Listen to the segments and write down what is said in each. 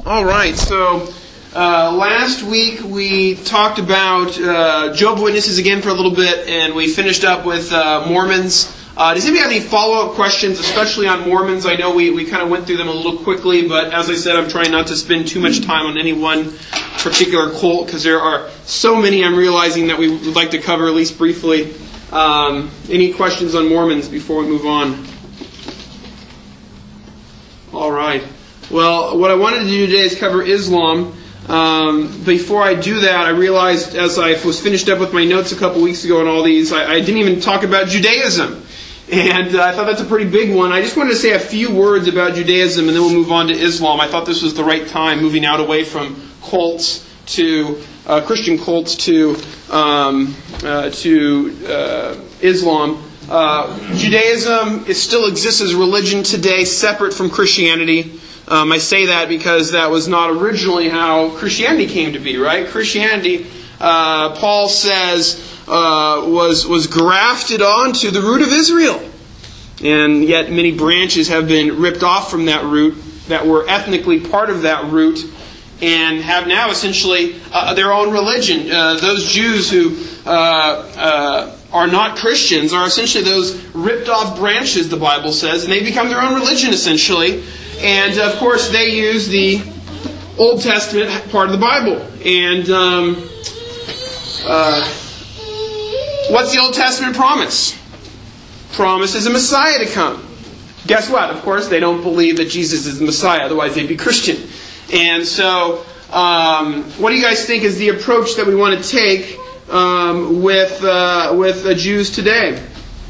All right, so last week we talked about Jehovah's Witnesses again for a little bit, and we finished up with Mormons. Does anybody have any follow-up questions, especially on Mormons? I know we kind of went through them a little quickly, but as I said, I'm trying not to spend too much time on any one particular cult, because there are so many I'm realizing that we would like to cover at least briefly. Any questions on Mormons before we move on? All right. Well, what I wanted to do today is cover Islam. Before I do that, I realized as I was finished up with my notes a couple weeks ago on all these, I didn't even talk about Judaism. And I thought that's a pretty big one. I just wanted to say a few words about Judaism and then we'll move on to Islam. I thought this was the right time, moving out away from cults to Christian cults to Islam. Judaism still exists as a religion today, separate from Christianity. I say that because that was not originally how Christianity came to be, right? Christianity, Paul says, was grafted onto the root of Israel. And yet many branches have been ripped off from that root that were ethnically part of that root and have now essentially their own religion. Those Jews who are not Christians are essentially those ripped off branches, the Bible says, and they become their own religion essentially. And, of course, they use the Old Testament part of the Bible. And what's the Old Testament promise? Promise is a Messiah to come. Guess what? Of course, they don't believe that Jesus is the Messiah. Otherwise, they'd be Christian. And so, what do you guys think is the approach that we want to take with Jews today?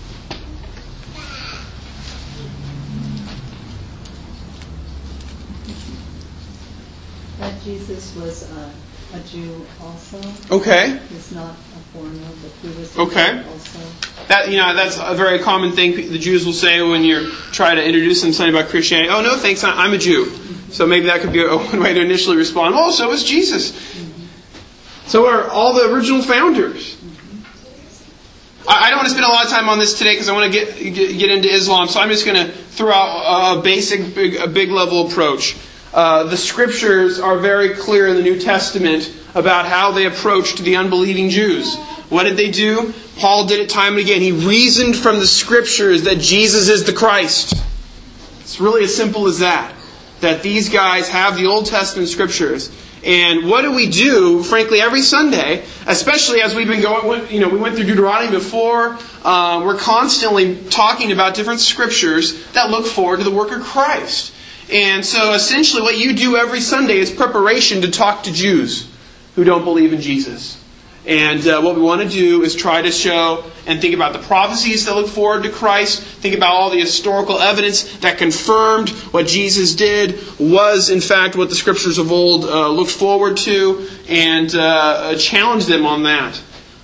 That Jesus was a Jew also. Okay. He's not a foreigner, but he was a Jew also. That's a very common thing the Jews will say when you try to introduce them to something about Christianity. Oh, no, thanks, I'm a Jew. So maybe that could be one way to initially respond. Oh, so is Jesus. Mm-hmm. So are all the original founders. Mm-hmm. I don't want to spend a lot of time on this today because I want to get into Islam. So I'm just going to throw out a big level approach. The Scriptures are very clear in the New Testament about how they approached the unbelieving Jews. What did they do? Paul did it time and again. He reasoned from the Scriptures that Jesus is the Christ. It's really as simple as that. That these guys have the Old Testament Scriptures. And what do we do, frankly, every Sunday, especially as we've been going, we went through Deuteronomy before. We're constantly talking about different Scriptures that look forward to the work of Christ. And so essentially what you do every Sunday is preparation to talk to Jews who don't believe in Jesus. And what we want to do is try to show and think about the prophecies that look forward to Christ. Think about all the historical evidence that confirmed what Jesus did was in fact what the Scriptures of old looked forward to, and challenge them on that.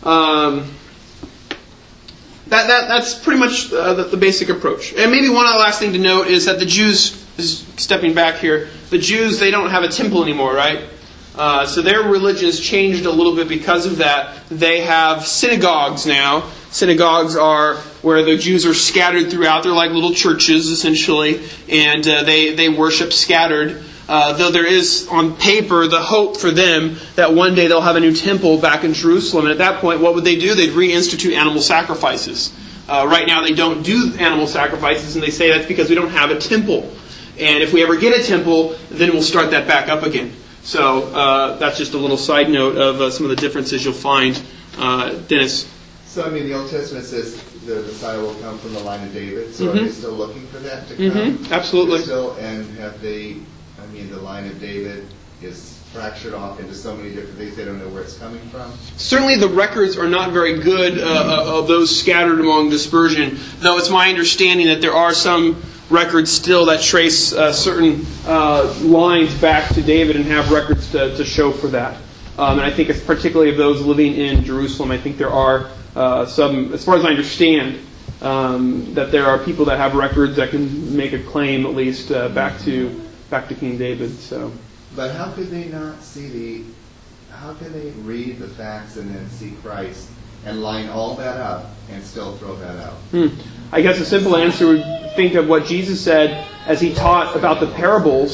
That's pretty much the basic approach. And maybe one other last thing to note is that the Jews, stepping back here, the Jews, they don't have a temple anymore, right? So their religion has changed a little bit because of that. They have synagogues now. Synagogues are where the Jews are scattered throughout. They're like little churches, essentially. And they worship scattered. Though there is, on paper, the hope for them that one day they'll have a new temple back in Jerusalem. And at that point, what would they do? They'd reinstitute animal sacrifices. Right now, they don't do animal sacrifices, and they say that's because we don't have a temple. And if we ever get a temple, then we'll start that back up again. So that's just a little side note of some of the differences you'll find. Dennis? So, the Old Testament says the Messiah will come from the line of David. So are they still looking for that to come? Absolutely. And have they, the line of David is fractured off into so many different things, they don't know where it's coming from? Certainly the records are not very good of those scattered among dispersion, though it's my understanding that there are some records still that trace certain lines back to David and have records to show for that. And I think it's particularly of those living in Jerusalem. I think there are some, as far as I understand, that there are people that have records that can make a claim at least back to King David. So, but how could they not see how can they read the facts and then see Christ and line all that up and still throw that out? I guess a simple answer would think of what Jesus said as he taught about the parables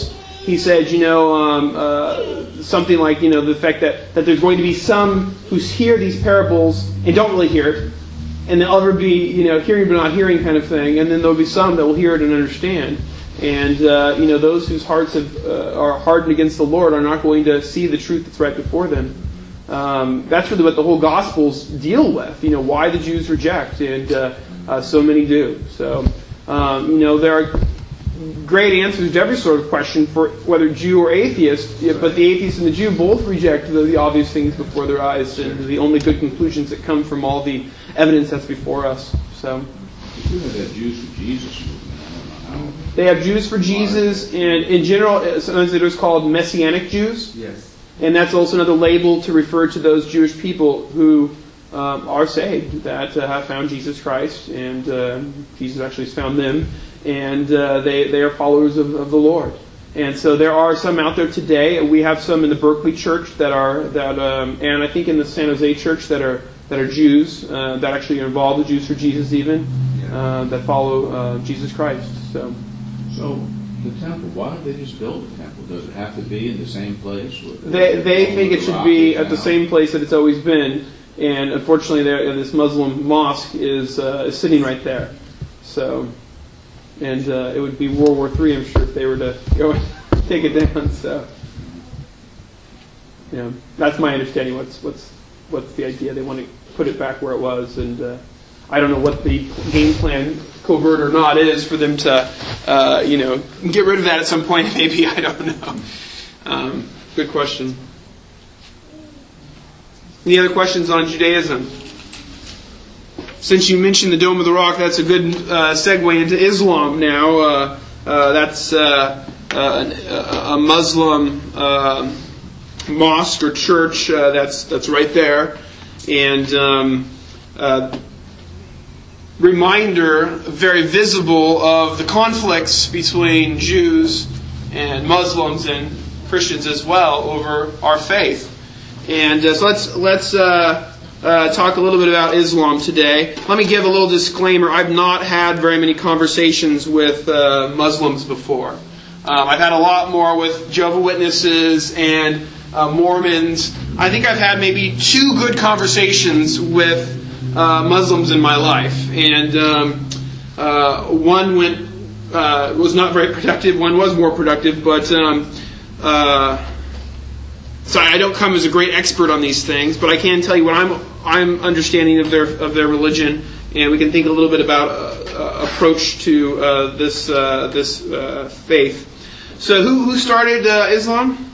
he said, something like, the fact that there's going to be some who hear these parables and don't really hear it, and then other be, hearing but not hearing kind of thing, and then there'll be some that will hear it and understand. And, those whose hearts are hardened against the Lord are not going to see the truth that's right before them. That's really what the whole Gospels deal with. Why the Jews reject, and so many do. So, there are great answers to every sort of question for whether Jew or atheist, but the atheist and the Jew both reject the obvious things before their eyes, and the only good conclusions that come from all the evidence that's before us. So, they have Jews for Jesus movement. I don't know how. They have Jews for Jesus, and in general, sometimes it is called Messianic Jews. Yes. And that's also another label to refer to those Jewish people who are saved, that have found Jesus Christ, and Jesus actually has found them, and they are followers of the Lord. And so there are some out there today. We have some in the Berkeley Church and I think in the San Jose Church that are Jews, that actually involve the Jews for Jesus even, that follow Jesus Christ. So the temple, why don't they just build a temple? Does it have to be in the same place? They think it should be at the same place that it's always been, and unfortunately this Muslim mosque is sitting right there. So, and it would be World War III, I'm sure, if they were to go and take it down. So, that's my understanding. What's the idea? They want to put it back where it was, and I don't know what the game plan, covert or not, is for them to, get rid of that at some point. Maybe, I don't know. Good question. Any other questions on Judaism? Since you mentioned the Dome of the Rock, that's a good segue into Islam now. That's a Muslim mosque or church that's right there. And reminder, very visible, of the conflicts between Jews and Muslims and Christians as well over our faith. And so let's talk a little bit about Islam today. Let me give a little disclaimer. I've not had very many conversations with Muslims before. I've had a lot more with Jehovah's Witnesses and Mormons. I think I've had maybe 2 good conversations with Muslims in my life, and one was not very productive. One was more productive, but so I don't come as a great expert on these things, but I can tell you what I'm understanding of their religion, and we can think a little bit about approach to this faith. So who started Islam?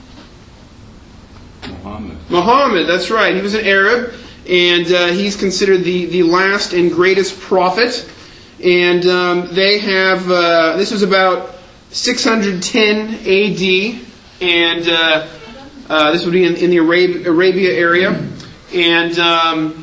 Muhammad, that's right. He was an Arab, and he's considered the last and greatest prophet. And they have, this was about 610 AD, and this would be in the Arabia area. And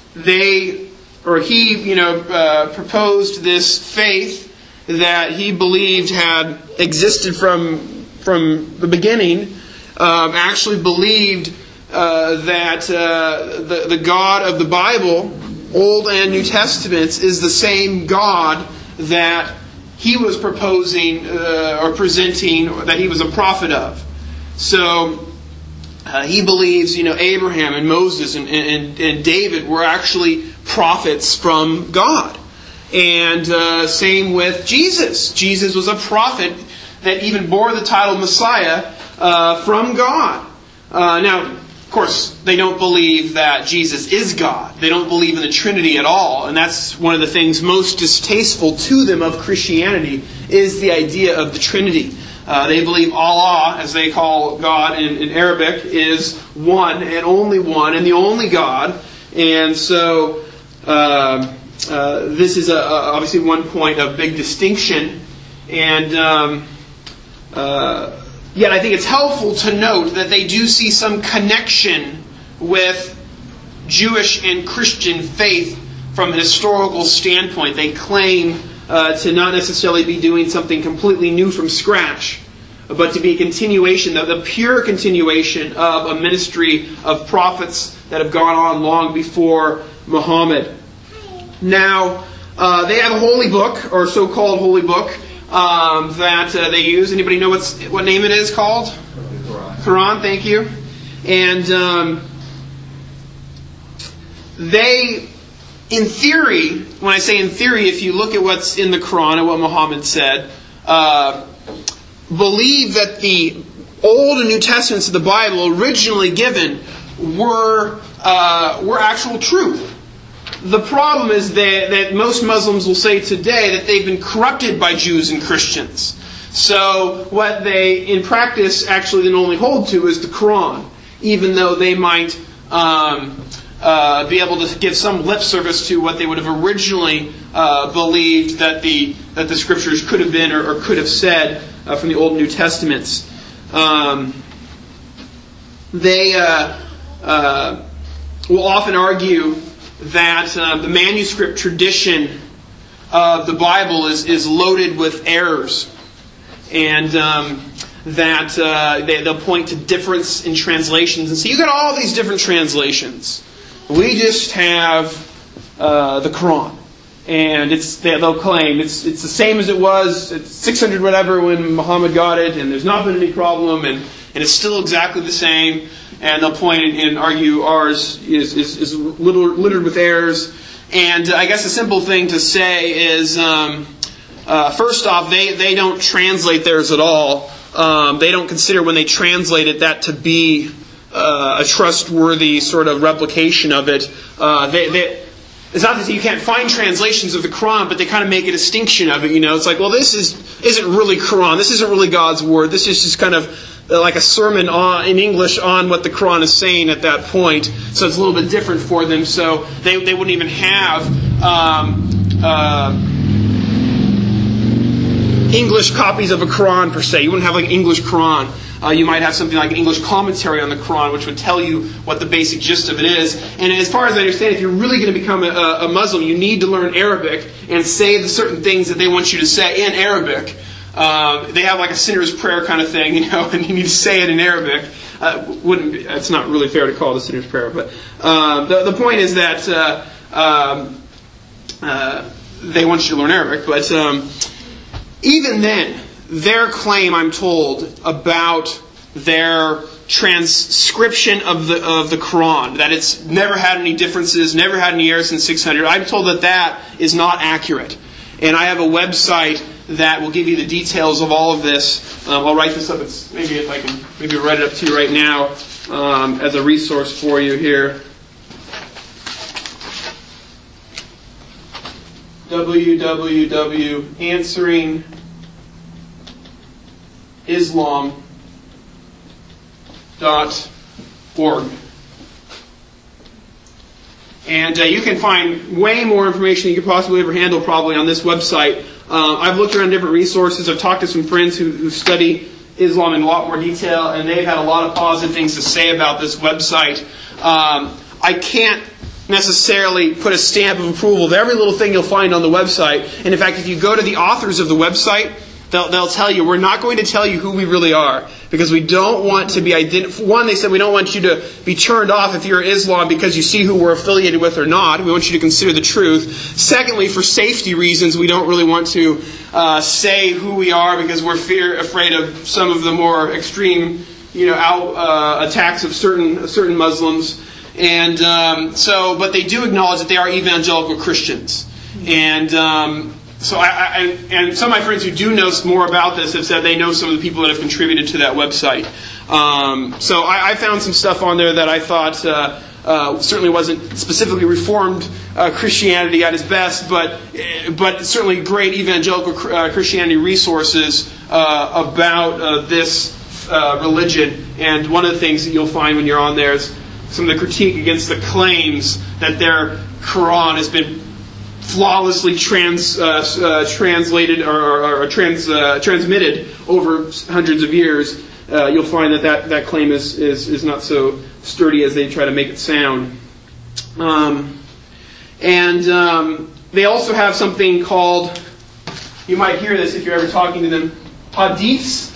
he proposed this faith that he believed had existed from the beginning. Actually believed that the God of the Bible, Old and New Testaments, is the same God that he was proposing or presenting, or that he was a prophet of. So he believes, Abraham and Moses and David were actually prophets from God. And same with Jesus. Jesus was a prophet that even bore the title Messiah from God. Now, of course, they don't believe that Jesus is God. They don't believe in the Trinity at all. And that's one of the things most distasteful to them of Christianity, is the idea of the Trinity. They believe Allah, as they call God in Arabic, is one and only one and the only God. And so this is obviously one point of big distinction. And yet I think it's helpful to note that they do see some connection with Jewish and Christian faith from a historical standpoint. They claim to not necessarily be doing something completely new from scratch, but to be a continuation, the pure continuation of a ministry of prophets that have gone on long before Muhammad. Now, they have a holy book, or so-called holy book, that they use. Anybody know what name it is called? Quran, thank you. And they, in theory, when I say in theory, if you look at what's in the Quran and what Muhammad said, believe that the Old and New Testaments of the Bible originally given were actual truth. The problem is that most Muslims will say today that they've been corrupted by Jews and Christians. So what they, in practice, actually then only hold to is the Quran, even though they might be able to give some lip service to what they would have originally believed that the Scriptures could have been or could have said from the Old and New Testaments. They will often argue that the manuscript tradition of the Bible is loaded with errors, and that they'll point to difference in translations and say, you got all these different translations. We just have the Quran, and they'll claim it's the same as it was. It's 600 whatever when Muhammad got it, and there's not been any problem, and it's still exactly the same. And they'll point and argue ours is littered with errors. And I guess a simple thing to say is, first off, they don't translate theirs at all. They don't consider when they translate it that to be a trustworthy sort of replication of it. It's not that you can't find translations of the Quran, but they kind of make a distinction of it. It's like, well, this isn't really Quran. This isn't really God's word. This is just kind of like a sermon in English on what the Quran is saying at that point. So it's a little bit different for them. So they wouldn't even have English copies of a Quran per se. You wouldn't have like English Quran. You might have something like an English commentary on the Quran, which would tell you what the basic gist of it is. And as far as I understand, if you're really going to become a Muslim, you need to learn Arabic and say the certain things that they want you to say in Arabic. They have like a sinner's prayer kind of thing, and you need to say it in Arabic. It's not really fair to call it a sinner's prayer, but the point is that they want you to learn Arabic. But even then, their claim, I'm told, about their transcription of the Quran, that it's never had any differences, never had any errors since 600, I'm told that is not accurate. And I have a website that will give you the details of all of this. I'll write this up. Maybe if I can write it up to you right now as a resource for you here. www.answeringislam.org. And you can find way more information than you could possibly ever handle probably on this website. I've looked around different resources. I've talked to some friends who study Islam in a lot more detail, and they've had a lot of positive things to say about this website. I can't necessarily put a stamp of approval of every little thing you'll find on the website. And in fact, if you go to the authors of the website, they'll tell you, we're not going to tell you who we really are, because we don't want to be identified. One, they said we don't want you to be turned off if you're Islam because you see who we're affiliated with or not. We want you to consider the truth. Secondly, for safety reasons, we don't really want to say who we are, because we're afraid of some of the more extreme, attacks of certain Muslims. And but they do acknowledge that they are evangelical Christians. And so and some of my friends who do know more about this have said they know some of the people that have contributed to that website. So I found some stuff on there that I thought certainly wasn't specifically Reformed Christianity at its best, but certainly great evangelical Christianity resources about this religion. And one of the things that you'll find when you're on there is some of the critique against the claims that their Quran has been flawlessly translated or transmitted over hundreds of years. You'll find that claim is not so sturdy as they try to make it sound. They also have something called, you might hear this if you're ever talking to them, hadiths.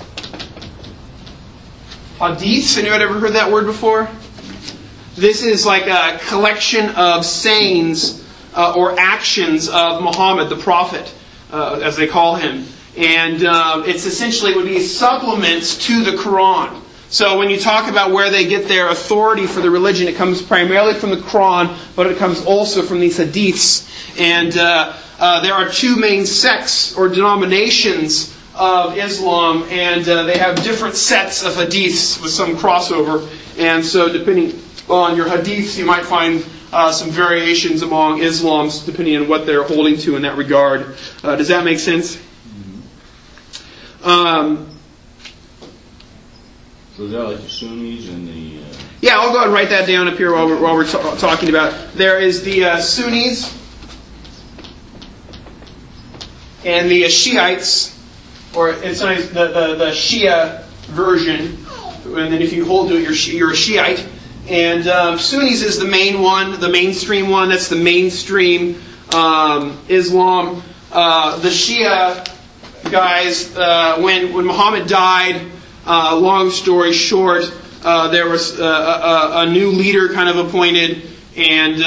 Hadiths, anyone ever heard that word before? This is like a collection of sayings or actions of Muhammad, the Prophet, as they call him. And it's essentially, it would be supplements to the Quran. So when you talk about where they get their authority for the religion, it comes primarily from the Quran, but it comes also from these hadiths. And there are two main sects or denominations of Islam, and they have different sets of hadiths with some crossover. And so depending on your hadiths, you might find some variations among Islams depending on what they're holding to in that regard. Does that make sense? So is that like the Sunnis and the... Yeah, I'll go ahead and write that down up here while we're talking about it. There is the Sunnis and the Shiites, or it's sometimes the Shia version. And then if you hold to it, you're a Shiite. And Sunnis is the main one, the mainstream one. That's the mainstream Islam. The Shia guys, when Muhammad died, long story short, there was a new leader kind of appointed, and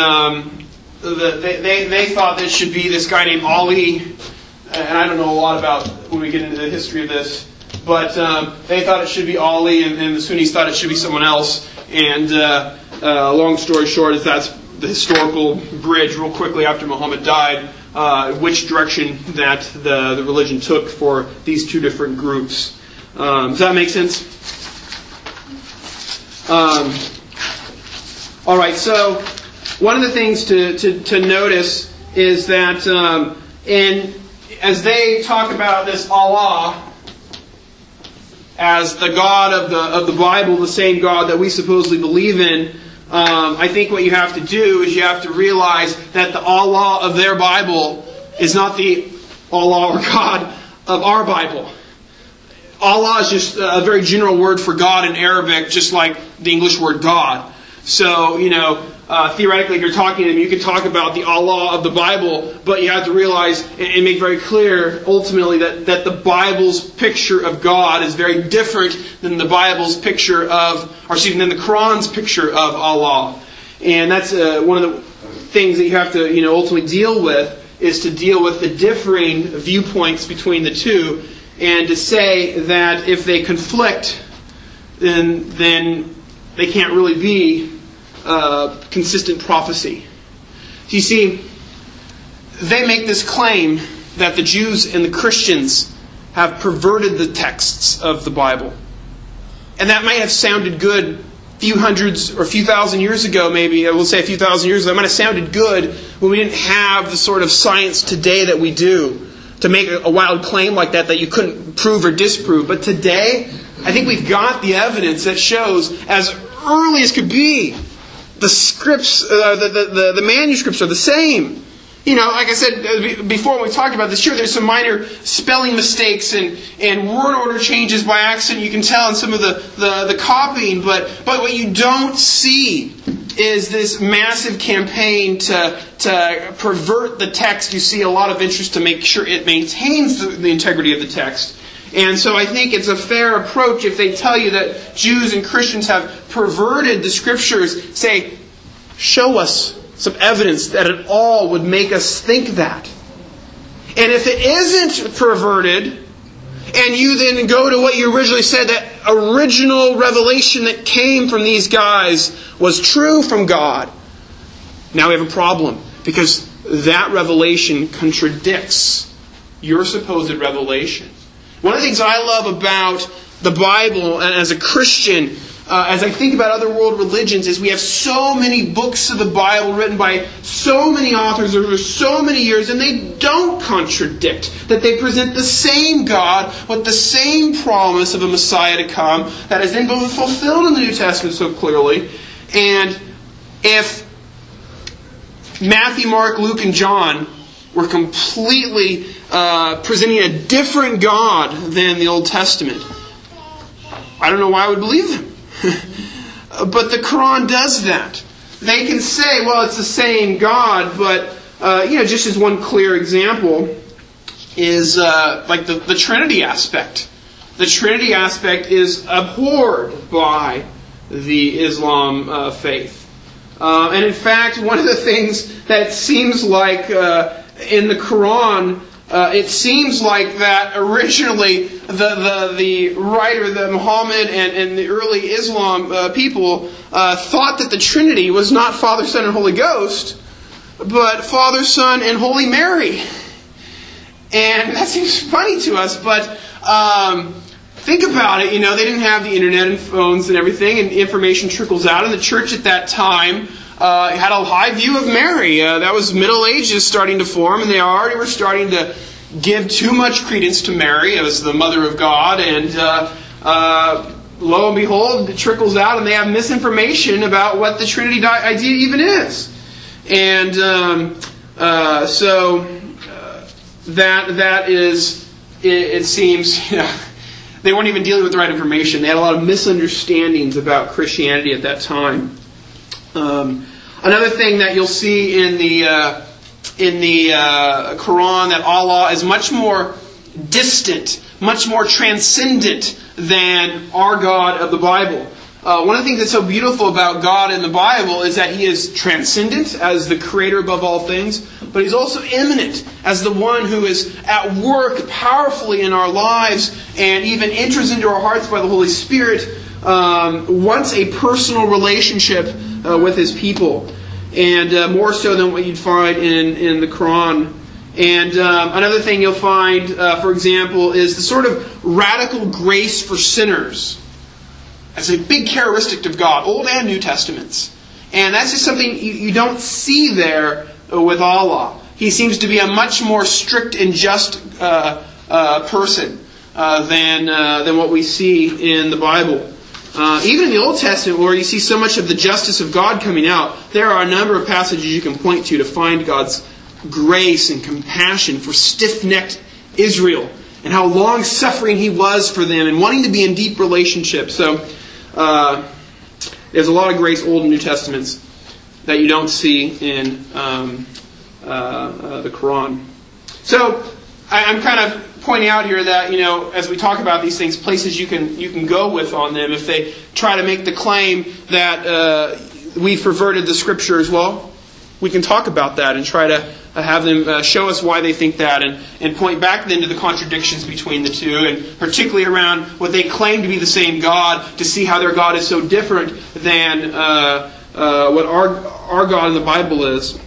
they thought that it should be this guy named Ali. And I don't know a lot about when we get into the history of this, but they thought it should be Ali, and the Sunnis thought it should be someone else. And long story short is that's the historical bridge real quickly after Muhammad died, which direction that the religion took for these two different groups. Does that make sense? All right, so one of the things to notice is that as they talk about this Allah as the God of the Bible, the same God that we supposedly believe in, I think what you have to do is you have to realize that the Allah of their Bible is not the Allah or God of our Bible. Allah is just a very general word for God in Arabic, just like the English word God. So, theoretically, if you're talking to them, you can talk about the Allah of the Bible, but you have to realize and make very clear, ultimately, that the Bible's picture of God is very different than the Bible's picture than the Quran's picture of Allah. And that's one of the things that you have to, ultimately deal with, is to deal with the differing viewpoints between the two, and to say that if they conflict, then they can't really be consistent prophecy. You see, they make this claim that the Jews and the Christians have perverted the texts of the Bible. And that might have sounded good a few hundreds or a few thousand years ago, maybe. I will say a few thousand years ago. That might have sounded good when we didn't have the sort of science today that we do to make a wild claim like that you couldn't prove or disprove. But today, I think we've got the evidence that shows, as early as could be, the scripts, the manuscripts are the same. Like I said before when we talked about this, sure, there's some minor spelling mistakes and word order changes by accident. You can tell in some of the copying, but what you don't see is this massive campaign to pervert the text. You see a lot of interest to make sure it maintains the integrity of the text. And so I think it's a fair approach if they tell you that Jews and Christians have perverted the Scriptures. Say, show us some evidence that at all would make us think that. And if it isn't perverted, and you then go to what you originally said, that original revelation that came from these guys was true from God, now we have a problem. Because that revelation contradicts your supposed revelation. One of the things I love about the Bible, and as a Christian, as I think about other world religions, is we have so many books of the Bible written by so many authors over so many years, and they don't contradict. That they present the same God with the same promise of a Messiah to come that is then both fulfilled in the New Testament so clearly. And if Matthew, Mark, Luke, and John were completely presenting a different God than the Old Testament, I don't know why I would believe them. But the Quran does that. They can say, well, it's the same God, but just as one clear example is like the Trinity aspect. The Trinity aspect is abhorred by the Islam faith. And in fact, one of the things that seems like in the Quran it seems like that originally the writer, the Muhammad and the early Islam people thought that the Trinity was not Father, Son, and Holy Ghost, but Father, Son, and Holy Mary. And that seems funny to us, but think about it. They didn't have the internet and phones and everything, and information trickles out. And the church at that time had a high view of Mary. That was Middle Ages starting to form, and they already were starting to give too much credence to Mary as the Mother of God. And lo and behold, it trickles out, and they have misinformation about what the Trinity idea even is. And so that is, it seems, they weren't even dealing with the right information. They had a lot of misunderstandings about Christianity at that time. Another thing that you'll see in the Quran, that Allah is much more distant, much more transcendent than our God of the Bible. One of the things that's so beautiful about God in the Bible is that He is transcendent as the creator above all things, but He's also immanent as the one who is at work powerfully in our lives and even enters into our hearts by the Holy Spirit, wants a personal relationship with His people, and more so than what you'd find in the Quran. And another thing you'll find, for example, is the sort of radical grace for sinners. That's a big characteristic of God, Old and New Testaments. And that's just something you don't see there with Allah. He seems to be a much more strict and just person than what we see in the Bible. Even in the Old Testament, where you see so much of the justice of God coming out, there are a number of passages you can point to find God's grace and compassion for stiff-necked Israel, and how long-suffering He was for them, and wanting to be in deep relationship. So there's a lot of grace, Old and New Testaments, that you don't see in the Quran. So I'm kind of pointing out here that, as we talk about these things, places you can go with on them if they try to make the claim that we've perverted the Scriptures. Well, we can talk about that and try to have them show us why they think that, and point back then to the contradictions between the two, and particularly around what they claim to be the same God, to see how their God is so different than what our God in the Bible is.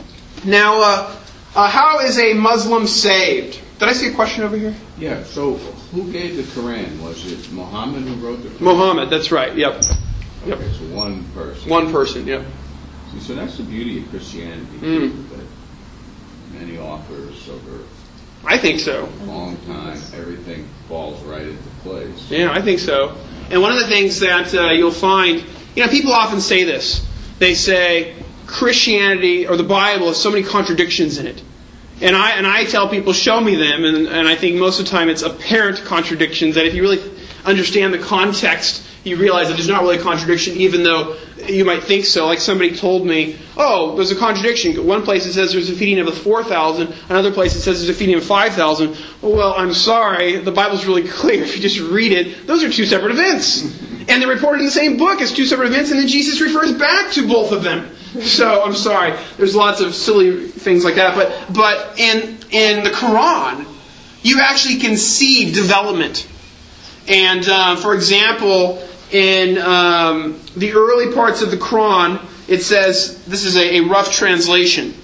Now, how is a Muslim saved? Did I see a question over here? Yeah, so who gave the Quran? Was it Muhammad who wrote the Quran? Muhammad, that's right, yep. Okay, so one person. One person, yep. See, so that's the beauty of Christianity, too, that many authors over I think so. a long time, everything falls right into place. Yeah, I think so. And one of the things that you'll find, people often say this. They say Christianity or the Bible has so many contradictions in it. And I tell people, show me them, and I think most of the time it's apparent contradictions that if you really understand the context, you realize that there's not really a contradiction, even though you might think so. Like somebody told me, oh, there's a contradiction. One place it says there's a feeding of the 4,000. Another place it says there's a feeding of 5,000. Well, I'm sorry. The Bible's really clear. If you just read it, those are two separate events. And they're reported in the same book as two separate events, and then Jesus refers back to both of them. So, I'm sorry. There's lots of silly things like that. But in the Quran, you actually can see development. And, for example, in the early parts of the Quran, it says, this is a rough translation,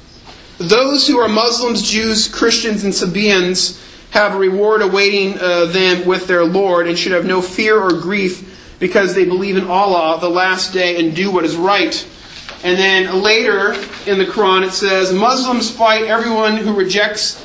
those who are Muslims, Jews, Christians, and Sabaeans have a reward awaiting them with their Lord, and should have no fear or grief because they believe in Allah, the last day, and do what is right. And then later in the Quran it says, Muslims fight everyone who rejects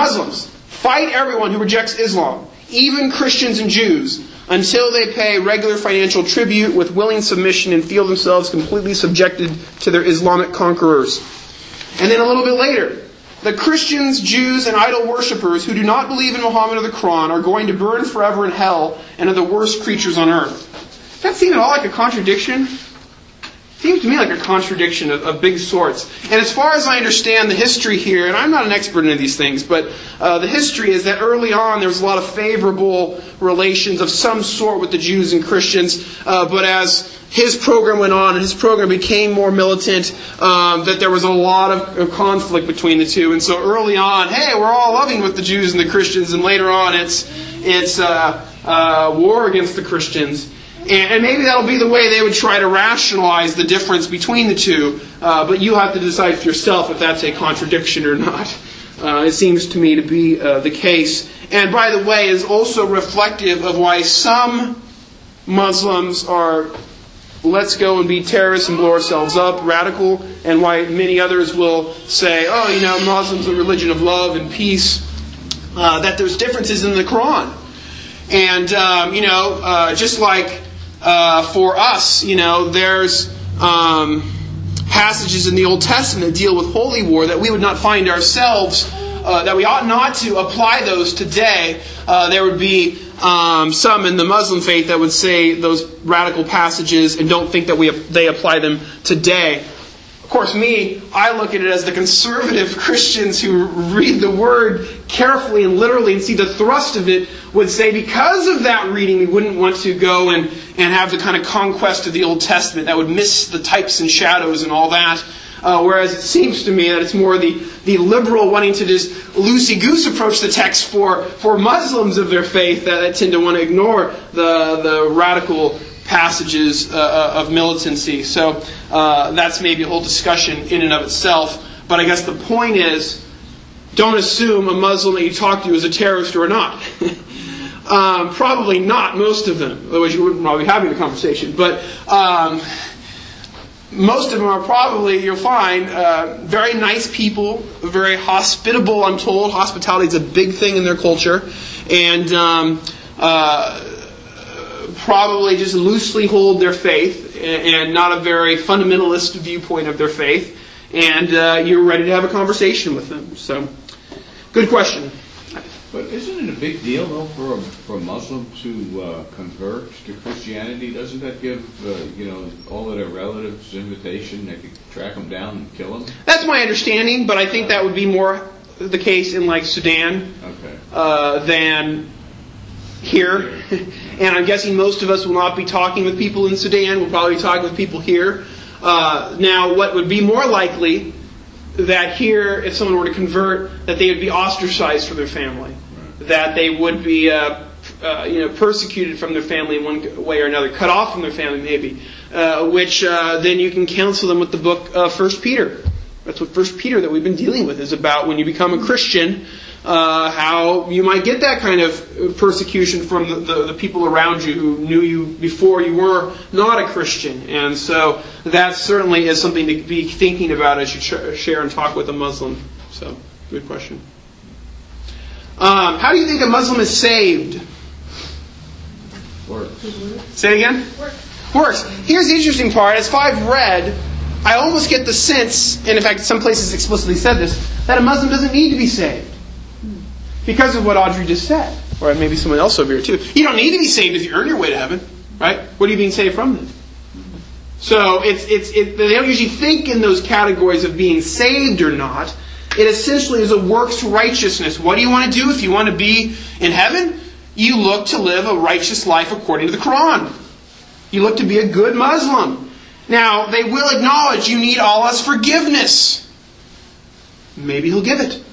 Islam, even Christians and Jews, until they pay regular financial tribute with willing submission and feel themselves completely subjected to their Islamic conquerors. And then a little bit later, the Christians, Jews, and idol worshippers who do not believe in Muhammad or the Quran are going to burn forever in hell and are the worst creatures on earth. Does that seem at all like a contradiction? Seems to me like a contradiction of big sorts. And as far as I understand the history here, and I'm not an expert in these things, but the history is that early on there was a lot of favorable relations of some sort with the Jews and Christians, but as his program went on and his program became more militant, that there was a lot of conflict between the two. And so early on, hey, we're all loving with the Jews and the Christians, and later on it's war against the Christians. And maybe that'll be the way they would try to rationalize the difference between the two. But you have to decide for yourself if that's a contradiction or not. It seems to me to be the case. And by the way, is also reflective of why some Muslims are let's go and be terrorists and blow ourselves up, radical, and why many others will say, oh, Muslims are a religion of love and peace, that there's differences in the Quran. And, just like for us, there's passages in the Old Testament that deal with holy war that we would not find ourselves, that we ought not to apply those today. There would be some in the Muslim faith that would say those radical passages and don't think that they apply them today. Of course, I look at it as the conservative Christians who read the Word carefully and literally and see the thrust of it would say because of that reading we wouldn't want to go and have the kind of conquest of the Old Testament that would miss the types and shadows and all that. Whereas it seems to me that it's more the liberal wanting to just loosey-goose approach the text for Muslims of their faith that tend to want to ignore the radical passages of militancy. So that's maybe a whole discussion in and of itself. But I guess the point is, don't assume a Muslim that you talk to is a terrorist or not. Probably not, most of them. Otherwise you wouldn't probably be having the conversation. But most of them are probably, you'll find, very nice people, very hospitable, I'm told. Hospitality is a big thing in their culture. And probably just loosely hold their faith and not a very fundamentalist viewpoint of their faith. And you're ready to have a conversation with them. So, good question. But isn't it a big deal, though, for a Muslim to convert to Christianity? Doesn't that give, all of their relatives invitation? They could track them down and kill them? That's my understanding, but I think that would be more the case in, Sudan than here. And I'm guessing most of us will not be talking with people in Sudan. We'll probably be talking with people here. Now, what would be more likely that here, if someone were to convert, that they would be ostracized from their family, that they would be, persecuted from their family in one way or another, cut off from their family maybe, which then you can counsel them with the book 1 Peter. That's what 1 Peter that we've been dealing with is about. When you become a Christian, how you might get that kind of persecution from the people around you who knew you before you were not a Christian. And so that certainly is something to be thinking about as you share and talk with a Muslim. So, good question. How do you think a Muslim is saved? Works. Say it again? Works. Here's the interesting part. As I've read, I almost get the sense, and in fact some places explicitly said this, that a Muslim doesn't need to be saved. Because of what Audrey just said. Or maybe someone else over here too. You don't need to be saved if you earn your way to heaven. Right? What are you being saved from then? So they don't usually think in those categories of being saved or not. It essentially is a works righteousness. What do you want to do if you want to be in heaven? You look to live a righteous life according to the Quran. You look to be a good Muslim. Now, they will acknowledge you need Allah's forgiveness. Maybe He'll give it.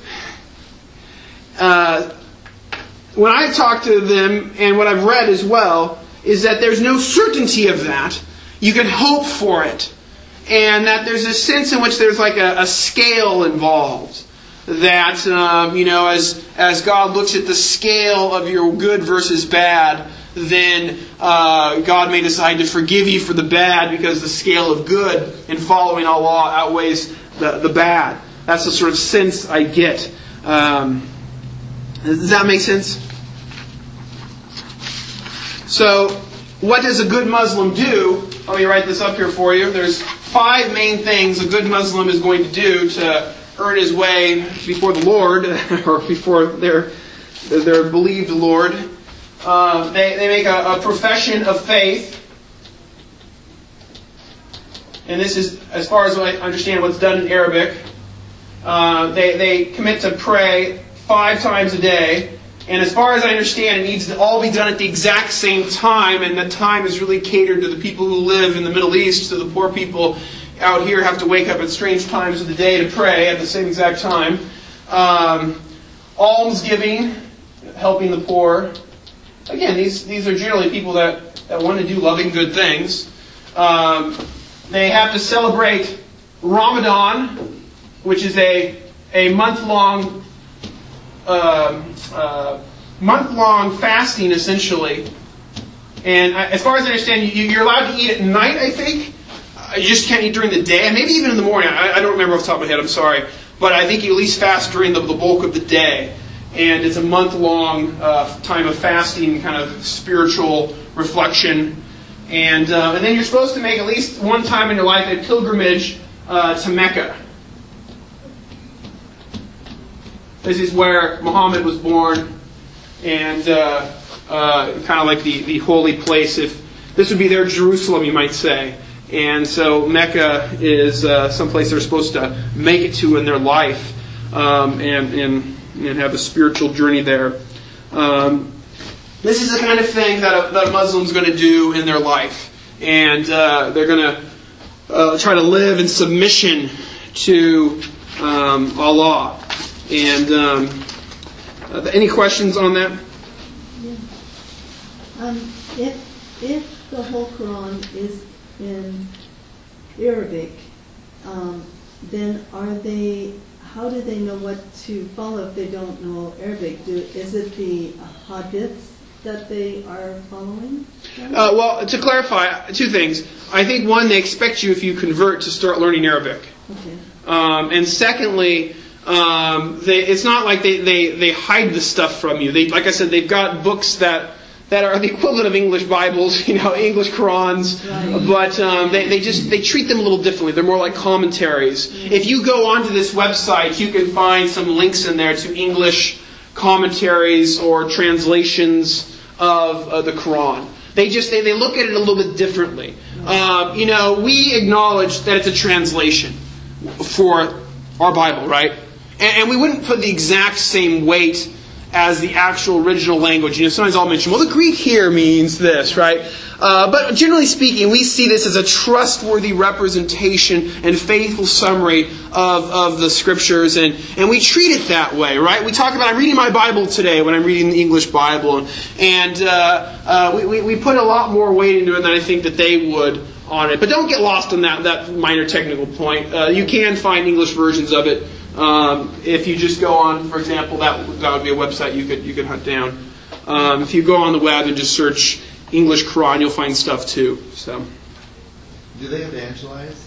When I talk to them, and what I've read as well, is that there's no certainty of that. You can hope for it. And that there's a sense in which there's like a scale involved. That, as God looks at the scale of your good versus bad, then God may decide to forgive you for the bad because the scale of good in following Allah outweighs the bad. That's the sort of sense I get. Does that make sense? So, what does a good Muslim do? Let me write this up here for you. There's 5 main things a good Muslim is going to do to earn his way before the Lord, or before their believed Lord. They make a profession of faith. and this is, as far as I understand, what's done in Arabic. They commit to pray 5 times a day, and as far as I understand, it needs to all be done at the exact same time, and that time is really catered to the people who live in the Middle East, so the poor people out here have to wake up at strange times of the day to pray at the same exact time. Almsgiving, helping the poor. Again, these are generally people that want to do loving good things. They have to celebrate Ramadan, which is a month-long fasting, essentially. And as far as I understand, you're allowed to eat at night, I think. You just can't eat during the day, and maybe even in the morning. I don't remember off the top of my head, I'm sorry. But I think you at least fast during the bulk of the day. And it's a month-long time of fasting, kind of spiritual reflection. And then you're supposed to make at least one time in your life a pilgrimage to Mecca. This is where Muhammad was born, and kind of like the holy place. If this would be their Jerusalem, you might say. And so Mecca is someplace they're supposed to make it to in their life, and have a spiritual journey there. This is the kind of thing that a Muslim's going to do in their life, and they're going to try to live in submission to Allah. And any questions on that? Yeah. If the whole Quran is in Arabic, then how do they know what to follow if they don't know Arabic? Is it the hadiths that they are following? Well, to clarify, 2 things. I think, one, they expect you, if you convert, to start learning Arabic. Okay. And secondly, it's not like they hide the stuff from you. Like I said, they've got books that are the equivalent of English Bibles, English Qurans, right. But they treat them a little differently. They're more like commentaries. Mm-hmm. If you go onto this website, you can find some links in there to English commentaries or translations of the Quran. They look at it a little bit differently. We acknowledge that it's a translation for our Bible, right? And we wouldn't put the exact same weight as the actual original language. Sometimes I'll mention, well, the Greek here means this, right? But generally speaking, we see this as a trustworthy representation and faithful summary of the Scriptures, and we treat it that way, right? We talk about, I'm reading my Bible today when I'm reading the English Bible, and we put a lot more weight into it than I think that they would on it. But don't get lost on that minor technical point. You can find English versions of it. If you just go on, for example, that would be a website you could hunt down. If you go on the web and just search English Quran, you'll find stuff too. So, do they evangelize?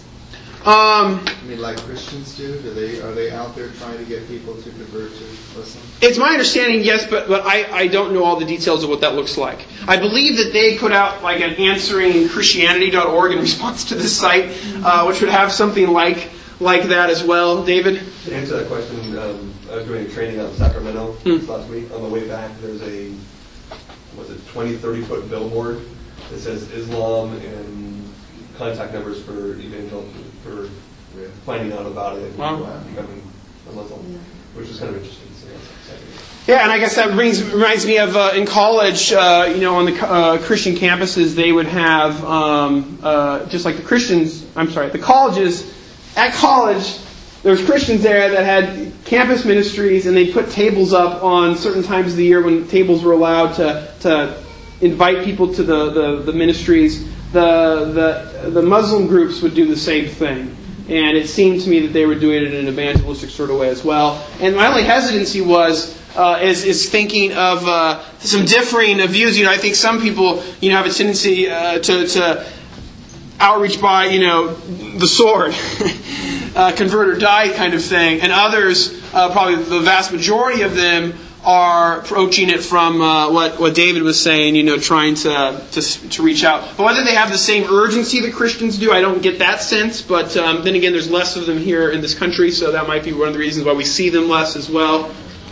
Like Christians do? Are they out there trying to get people to convert to Islam? It's my understanding, yes, but I don't know all the details of what that looks like. I believe that they put out like an answering Christianity.org in response to this site, which would have something like that as well. David? To answer that question, I was doing a training out in Sacramento last week. On the way back, there's a 20, 30-foot billboard that says Islam and contact numbers for for finding out about it and becoming a Muslim, which was kind of interesting. So yeah, and I guess that reminds me of in college, on the Christian campuses, they would have, just like the colleges, at college, there was Christians there that had campus ministries, and they put tables up on certain times of the year when tables were allowed to invite people to the ministries. The Muslim groups would do the same thing. And it seemed to me that they were doing it in an evangelistic sort of way as well. And my only hesitancy is thinking of some differing views. I think some people, have a tendency to outreach by, the sword, convert or die kind of thing. And others, probably the vast majority of them, are approaching it from what David was saying, trying to reach out. But whether they have the same urgency that Christians do, I don't get that sense. But then again, there's less of them here in this country, so that might be one of the reasons why we see them less as well.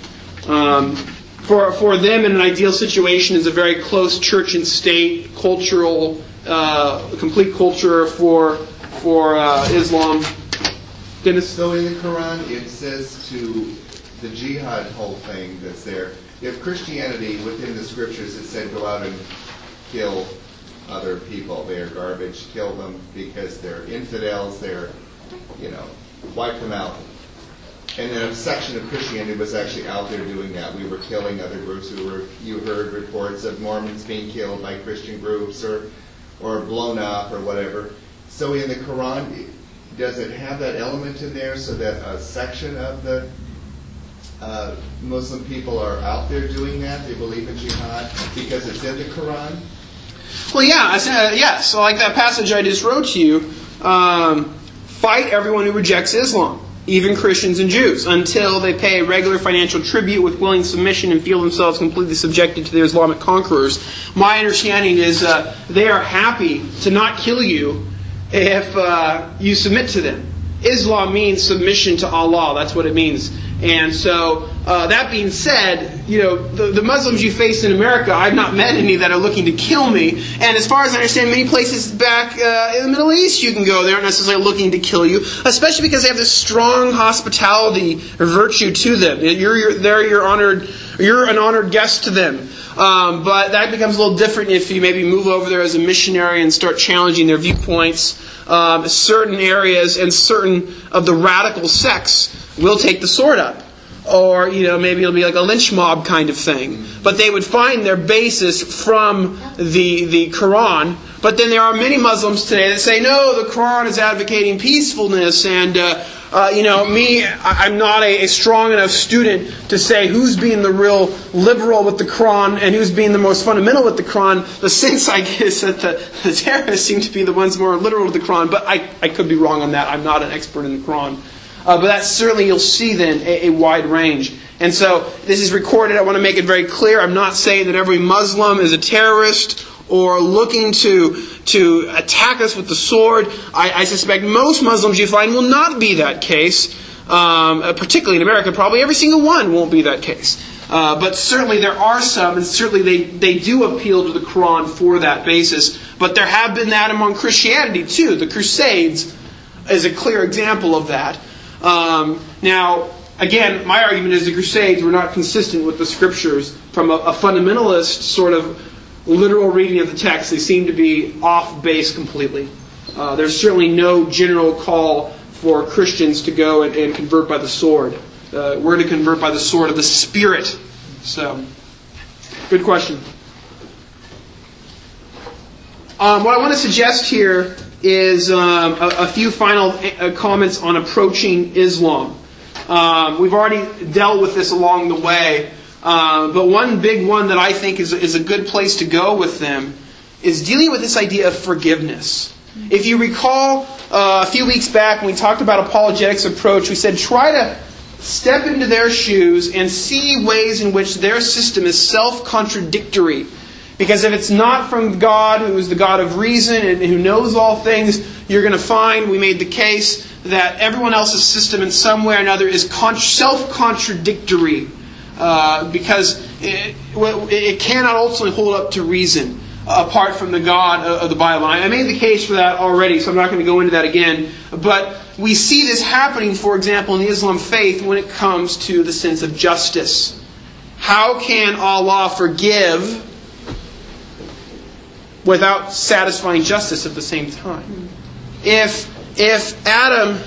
For them, in an ideal situation, is a very close church and state, cultural, complete culture for for Islam. Dennis? So in the Quran, it says to the jihad whole thing that's there, if Christianity, within the scriptures, it said go out and kill other people, they're garbage, kill them because they're infidels, they're, wipe them out. And then a section of Christianity was actually out there doing that. We were killing other groups. You heard reports of Mormons being killed by Christian groups or blown up or whatever. So in the Quran, does it have that element in there so that a section of the Muslim people are out there doing that? They believe in jihad because it's in the Quran? Well, yeah. So like that passage I just wrote to you, fight everyone who rejects Islam, even Christians and Jews, until they pay regular financial tribute with willing submission and feel themselves completely subjected to their Islamic conquerors. My understanding is they are happy to not kill you if you submit to them. Islam means submission to Allah. That's what it means. And so, that being said, the Muslims you face in America, I've not met any that are looking to kill me. And as far as I understand, many places back in the Middle East you can go, they aren't necessarily looking to kill you, especially because they have this strong hospitality virtue to them. You're an honored guest to them. But that becomes a little different if you maybe move over there as a missionary and start challenging their viewpoints. Certain areas and certain of the radical sects will take the sword up. Or, maybe it'll be like a lynch mob kind of thing. But they would find their basis from the Quran. But then there are many Muslims today that say, no, the Quran is advocating peacefulness. And, I'm not a strong enough student to say who's being the real liberal with the Quran and who's being the most fundamental with the Quran. The sense I get is that the terrorists seem to be the ones more literal with the Quran. But I could be wrong on that. I'm not an expert in the Quran. But that's certainly, you'll see then, a wide range. And so, this is recorded. I want to make it very clear. I'm not saying that every Muslim is a terrorist or looking to attack us with the sword. I suspect most Muslims you find will not be that case. Particularly in America, probably every single one won't be that case. But certainly there are some, and certainly they do appeal to the Quran for that basis. But there have been that among Christianity too. The Crusades is a clear example of that. Now, again, my argument is the Crusades were not consistent with the Scriptures. From a fundamentalist sort of literal reading of the text, they seem to be off base completely. There's certainly no general call for Christians to go and convert by the sword. We're to convert by the sword of the Spirit. So, good question. What I want to suggest here is a few final comments on approaching Islam. We've already dealt with this along the way, but one big one that I think is a good place to go with them is dealing with this idea of forgiveness. If you recall, a few weeks back when we talked about apologetics approach, we said try to step into their shoes and see ways in which their system is self-contradictory. Because if it's not from God, who is the God of reason and who knows all things, you're going to find, we made the case, that everyone else's system in some way or another is self-contradictory. Because it cannot ultimately hold up to reason apart from the God of the Bible. I made the case for that already, so I'm not going to go into that again. But we see this happening, for example, in the Islam faith when it comes to the sense of justice. How can Allah forgive without satisfying justice at the same time? If Adam,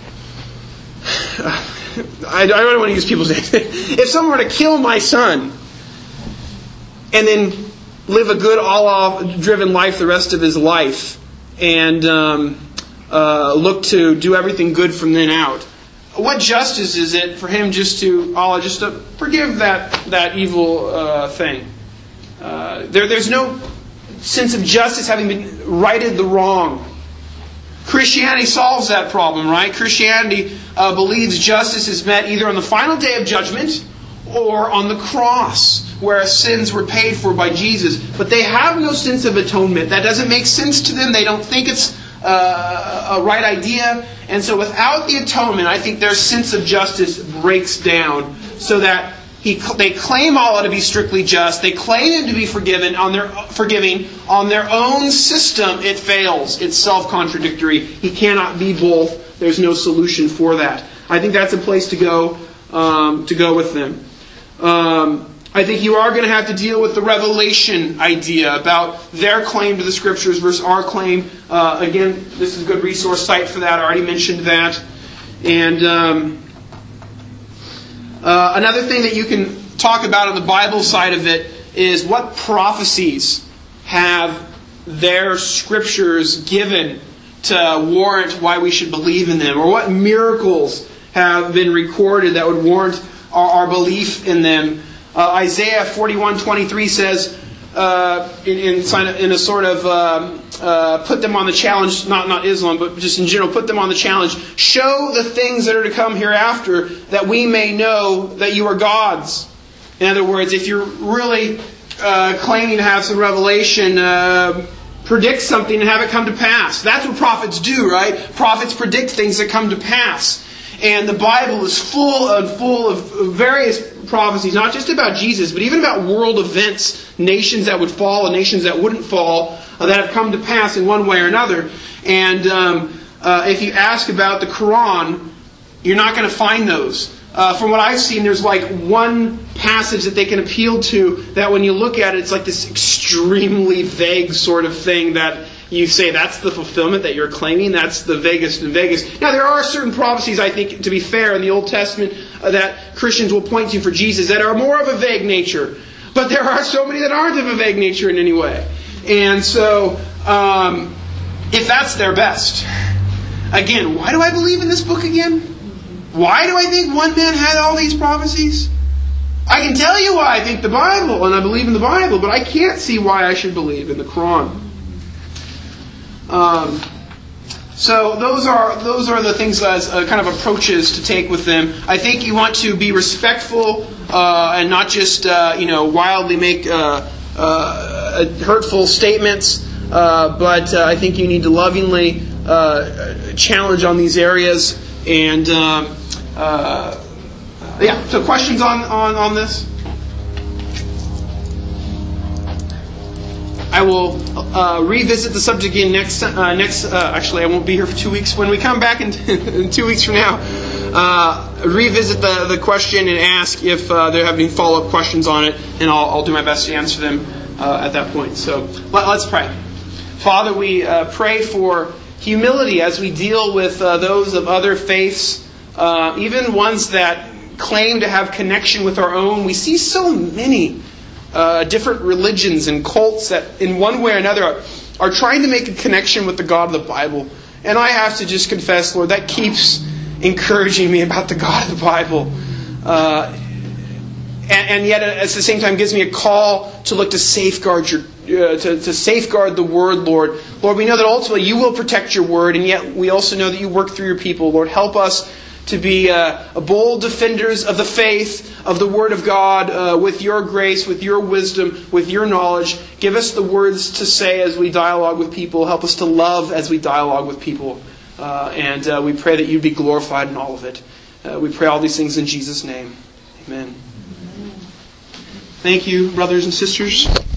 I don't want to use people's names. If someone were to kill my son and then live a good Allah-driven life the rest of his life and look to do everything good from then out, what justice is it for him just to forgive that evil thing? There's no sense of justice having been righted the wrong. Christianity solves that problem, right? Christianity believes justice is met either on the final day of judgment or on the cross, where sins were paid for by Jesus. But they have no sense of atonement. That doesn't make sense to them. They don't think it's a right idea. And so without the atonement, I think their sense of justice breaks down, so that They claim Allah to be strictly just. They claim Him to be forgiving on their own system. It fails. It's self-contradictory. He cannot be both. There's no solution for that. I think that's a place to go with them. I think you are going to have to deal with the revelation idea about their claim to the Scriptures versus our claim. Again, this is a good resource site for that. I already mentioned that. And another thing that you can talk about on the Bible side of it is what prophecies have their Scriptures given to warrant why we should believe in them, or what miracles have been recorded that would warrant our belief in them. Isaiah 41:23 says, in a sort of put them on the challenge, not Islam, but just in general, put them on the challenge. Show the things that are to come hereafter, that we may know that you are gods. In other words, if you're really claiming to have some revelation, predict something and have it come to pass. That's what prophets do, right? Prophets predict things that come to pass. And the Bible is full of various prophecies, not just about Jesus, but even about world events, nations that would fall and nations that wouldn't fall, that have come to pass in one way or another. And if you ask about the Quran, you're not going to find those. From what I've seen, there's like one passage that they can appeal to that when you look at it, it's like this extremely vague sort of thing that you say that's the fulfillment that you're claiming. That's the vaguest and vaguest. Now, there are certain prophecies, I think, to be fair, in the Old Testament that Christians will point to for Jesus that are more of a vague nature. But there are so many that aren't of a vague nature in any way. And so, if that's their best. Again, why do I believe in this book again? Why do I think one man had all these prophecies? I can tell you why I think the Bible, and I believe in the Bible, but I can't see why I should believe in the Quran. So those are the things as kind of approaches to take with them. I think you want to be respectful and not just wildly make hurtful statements, but I think you need to lovingly challenge on these areas. And so questions on this? I will revisit the subject again next. Actually, I won't be here for 2 weeks. When we come back in 2 weeks from now, revisit the question and ask if there have any follow-up questions on it, and I'll do my best to answer them at that point. So let's pray. Father, we pray for humility as we deal with those of other faiths, even ones that claim to have connection with our own. We see so many different religions and cults that in one way or another are trying to make a connection with the God of the Bible. And I have to just confess, Lord, that keeps encouraging me about the God of the Bible. And yet at the same time gives me a call to look to safeguard to safeguard the Word, Lord. Lord, we know that ultimately you will protect your Word, and yet we also know that you work through your people. Lord, help us to be bold defenders of the faith, of the Word of God, with your grace, with your wisdom, with your knowledge. Give us the words to say as we dialogue with people. Help us to love as we dialogue with people. And we pray that you'd be glorified in all of it. We pray all these things in Jesus' name. Amen. Thank you, brothers and sisters.